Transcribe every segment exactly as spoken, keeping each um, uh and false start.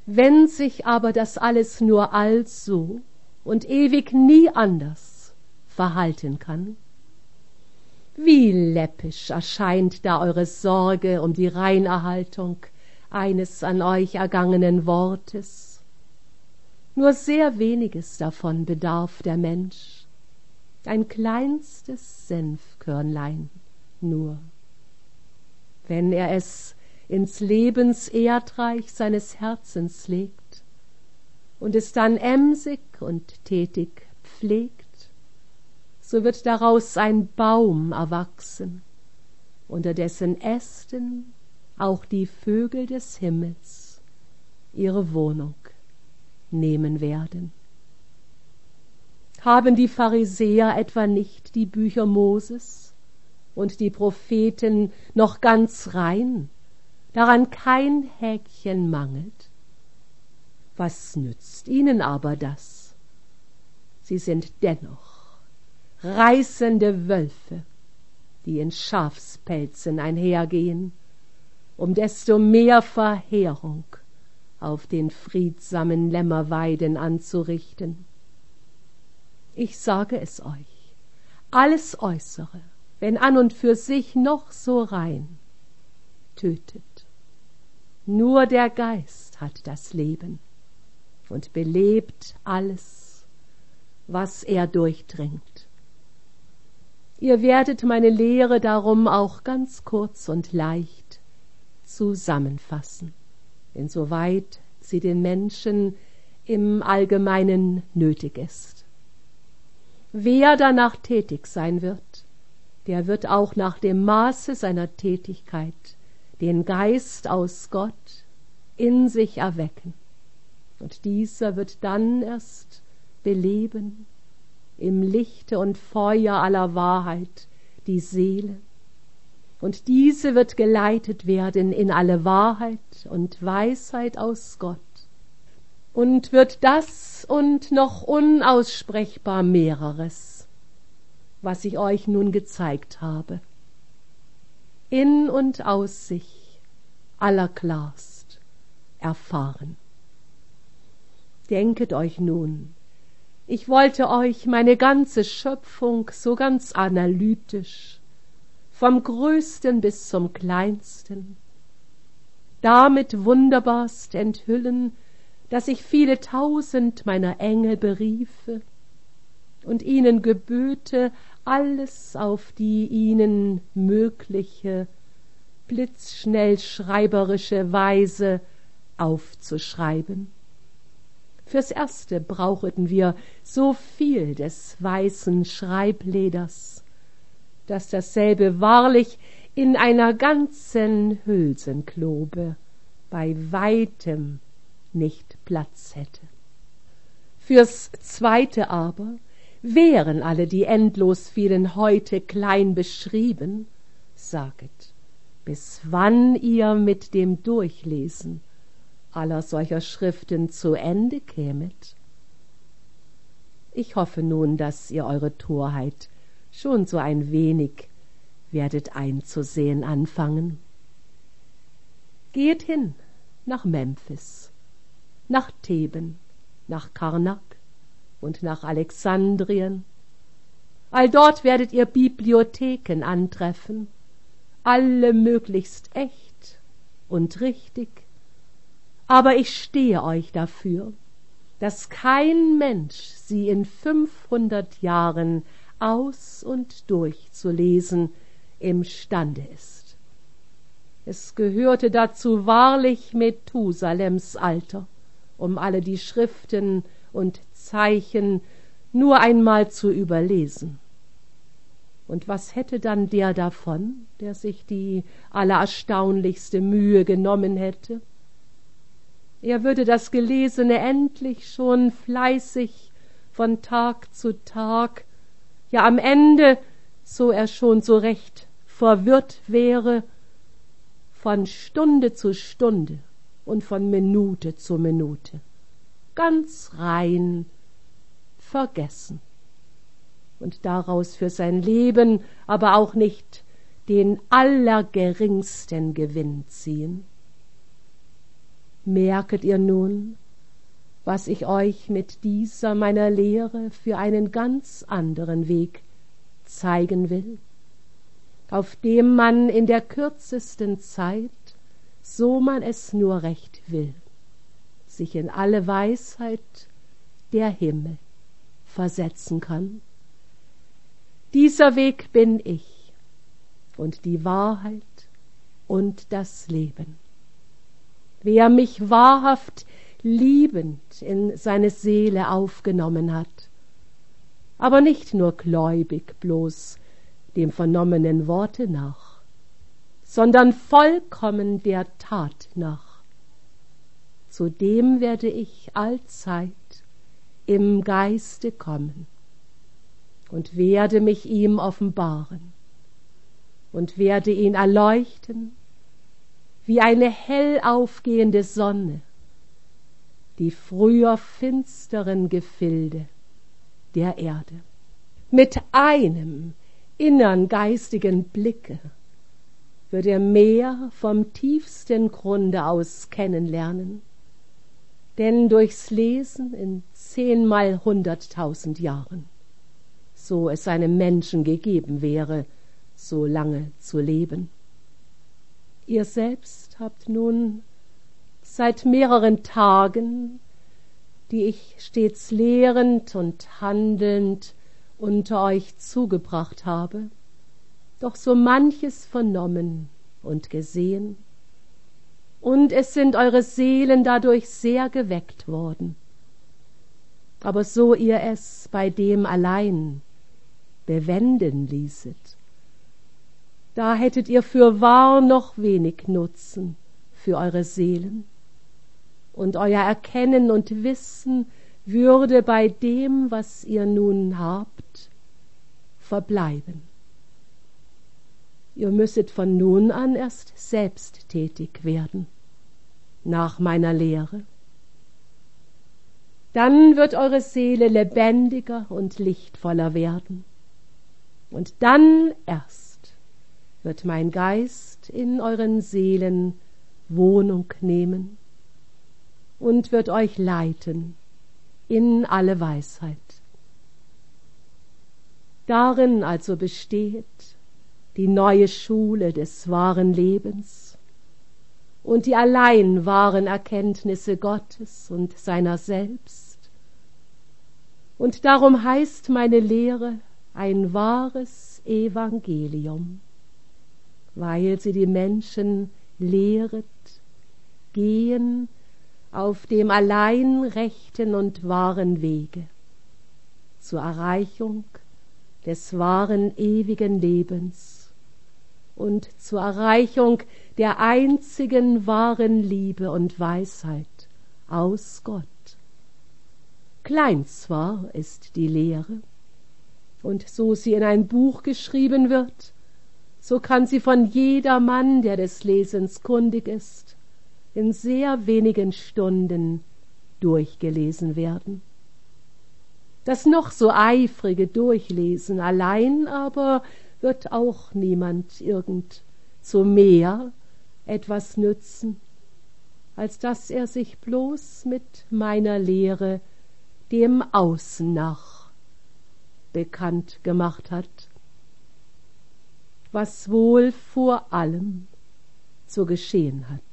Wenn sich aber das alles nur also und ewig nie anders verhalten kann, wie läppisch erscheint da eure Sorge um die Reinerhaltung eines an euch ergangenen Wortes. Nur sehr weniges davon bedarf der Mensch, ein kleinstes Senfkörnlein nur. Wenn er es ins Lebenserdreich seines Herzens legt und es dann emsig und tätig pflegt, so wird daraus ein Baum erwachsen, unter dessen Ästen auch die Vögel des Himmels ihre Wohnung nehmen werden. Haben die Pharisäer etwa nicht die Bücher Moses und die Propheten noch ganz rein, daran kein Häkchen mangelt? Was nützt ihnen aber das? Sie sind dennoch reißende Wölfe, die in Schafspelzen einhergehen, um desto mehr Verheerung auf den friedsamen Lämmerweiden anzurichten. Ich sage es euch, alles Äußere, wenn an und für sich noch so rein, tötet. Nur der Geist hat das Leben und belebt alles, was er durchdringt. Ihr werdet meine Lehre darum auch ganz kurz und leicht zusammenfassen, insoweit sie den Menschen im Allgemeinen nötig ist. Wer danach tätig sein wird, der wird auch nach dem Maße seiner Tätigkeit den Geist aus Gott in sich erwecken, und dieser wird dann erst beleben im Lichte und Feuer aller Wahrheit die Seele, und diese wird geleitet werden in alle Wahrheit und Weisheit aus Gott und wird das und noch unaussprechbar mehreres, was ich euch nun gezeigt habe, in und aus sich allerklarst erfahren. Denket euch nun, ich wollte euch meine ganze Schöpfung so ganz analytisch, vom Größten bis zum Kleinsten, damit wunderbarst enthüllen, dass ich viele tausend meiner Engel beriefe und ihnen geböte, alles auf die ihnen mögliche, blitzschnell schreiberische Weise aufzuschreiben. Fürs Erste braucheten wir so viel des weißen Schreibleders, dass dasselbe wahrlich in einer ganzen Hülsenklobe bei weitem nicht Platz hätte. Fürs Zweite aber wären alle die endlos vielen Häute klein beschrieben, saget, bis wann ihr mit dem Durchlesen aller solcher Schriften zu Ende kämet? Ich hoffe nun, dass ihr eure Torheit schon so ein wenig werdet einzusehen anfangen. Geht hin nach Memphis, nach Theben, nach Karnak und nach Alexandrien. Alldort werdet ihr Bibliotheken antreffen, alle möglichst echt und richtig. Aber ich stehe euch dafür, dass kein Mensch sie in fünfhundert Jahren aus und durch zu lesen imstande ist. Es gehörte dazu wahrlich Methusalems Alter, um alle die Schriften und Zeichen nur einmal zu überlesen. Und was hätte dann der davon, der sich die allererstaunlichste Mühe genommen hätte? Er würde das Gelesene endlich schon fleißig von Tag zu Tag, ja am Ende, so er schon so recht verwirrt wäre, von Stunde zu Stunde und von Minute zu Minute, ganz rein vergessen und daraus für sein Leben aber auch nicht den allergeringsten Gewinn ziehen. Merket ihr nun, was ich euch mit dieser meiner Lehre für einen ganz anderen Weg zeigen will, auf dem man in der kürzesten Zeit, so man es nur recht will, sich in alle Weisheit der Himmel versetzen kann. Dieser Weg bin ich und die Wahrheit und das Leben. Wer mich wahrhaft liebend in seine Seele aufgenommen hat, aber nicht nur gläubig bloß dem vernommenen Worte nach, sondern vollkommen der Tat nach, zu dem werde ich allzeit im Geiste kommen und werde mich ihm offenbaren und werde ihn erleuchten wie eine hell aufgehende Sonne, die früher finsteren Gefilde der Erde. Mit einem innern geistigen Blicke wird er mehr vom tiefsten Grunde aus kennenlernen, denn durchs Lesen in zehnmal hunderttausend Jahren, so es einem Menschen gegeben wäre, so lange zu leben. Ihr selbst habt nun seit mehreren Tagen, die ich stets lehrend und handelnd unter euch zugebracht habe, doch so manches vernommen und gesehen, und es sind eure Seelen dadurch sehr geweckt worden. Aber so ihr es bei dem allein bewenden ließet, da hättet ihr fürwahr noch wenig Nutzen für eure Seelen, und euer Erkennen und Wissen würde bei dem, was ihr nun habt, verbleiben. Ihr müsset von nun an erst selbst tätig werden, nach meiner Lehre. Dann wird eure Seele lebendiger und lichtvoller werden, und dann erst wird mein Geist in euren Seelen Wohnung nehmen und wird euch leiten in alle Weisheit. Darin also besteht die neue Schule des wahren Lebens und die allein wahren Erkenntnisse Gottes und seiner selbst. Und darum heißt meine Lehre ein wahres Evangelium, weil sie die Menschen lehret, gehen auf dem allein rechten und wahren Wege zur Erreichung des wahren ewigen Lebens und zur Erreichung der einzigen wahren Liebe und Weisheit aus Gott. Klein zwar ist die Lehre, und so sie in ein Buch geschrieben wird, so kann sie von jedermann, der des Lesens kundig ist, in sehr wenigen Stunden durchgelesen werden. Das noch so eifrige Durchlesen allein aber wird auch niemand irgend zu mehr etwas nützen, als dass er sich bloß mit meiner Lehre dem Außen nach bekannt gemacht hat, was wohl vor allem zu geschehen hat.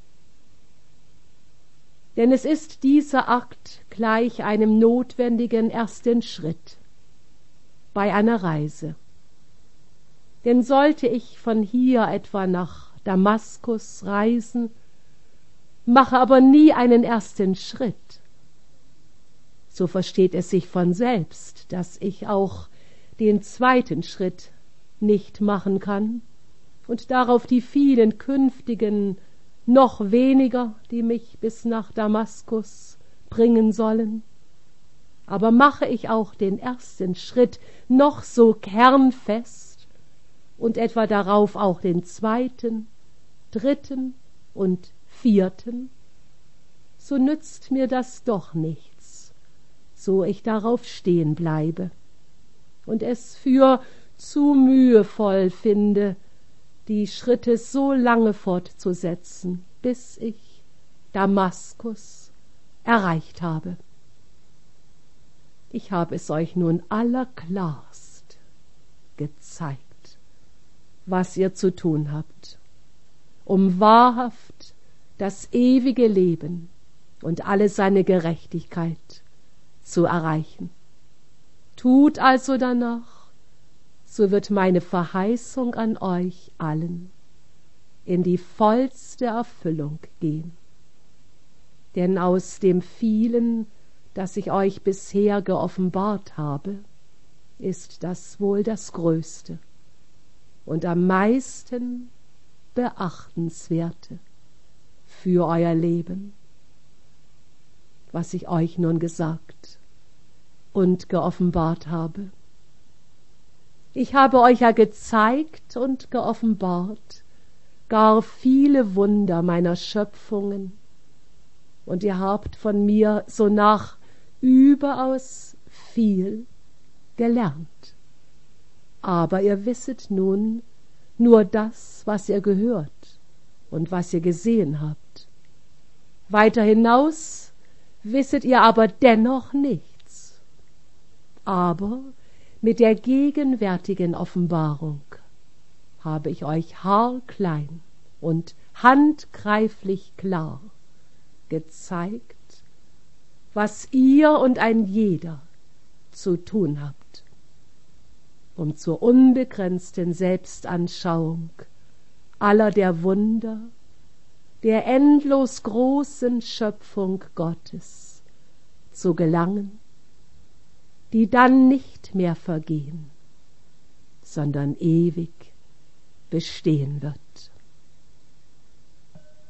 Denn es ist dieser Akt gleich einem notwendigen ersten Schritt bei einer Reise. Denn sollte ich von hier etwa nach Damaskus reisen, mache aber nie einen ersten Schritt, so versteht es sich von selbst, dass ich auch den zweiten Schritt nicht machen kann und darauf die vielen künftigen noch weniger, die mich bis nach Damaskus bringen sollen. Aber mache ich auch den ersten Schritt noch so kernfest und etwa darauf auch den zweiten, dritten und vierten, so nützt mir das doch nichts, so ich darauf stehen bleibe und es für zu mühevoll finde, die Schritte so lange fortzusetzen, bis ich Damaskus, erreicht habe. Ich habe es euch nun allerklarst gezeigt, was ihr zu tun habt, um wahrhaft das ewige Leben und alle seine Gerechtigkeit zu erreichen. Tut also danach, so wird meine Verheißung an euch allen in die vollste Erfüllung gehen. Denn aus dem vielen, das ich euch bisher geoffenbart habe, ist das wohl das Größte und am meisten Beachtenswerte für euer Leben, was ich euch nun gesagt und geoffenbart habe. Ich habe euch ja gezeigt und geoffenbart gar viele Wunder meiner Schöpfungen, und ihr habt von mir sonach überaus viel gelernt. Aber ihr wisset nun nur das, was ihr gehört und was ihr gesehen habt. Weiter hinaus wisset ihr aber dennoch nichts. Aber mit der gegenwärtigen Offenbarung habe ich euch haarklein und handgreiflich klar gezeigt, was ihr und ein jeder zu tun habt, um zur unbegrenzten Selbstanschauung aller der Wunder der endlos großen Schöpfung Gottes zu gelangen, die dann nicht mehr vergehen, sondern ewig bestehen wird.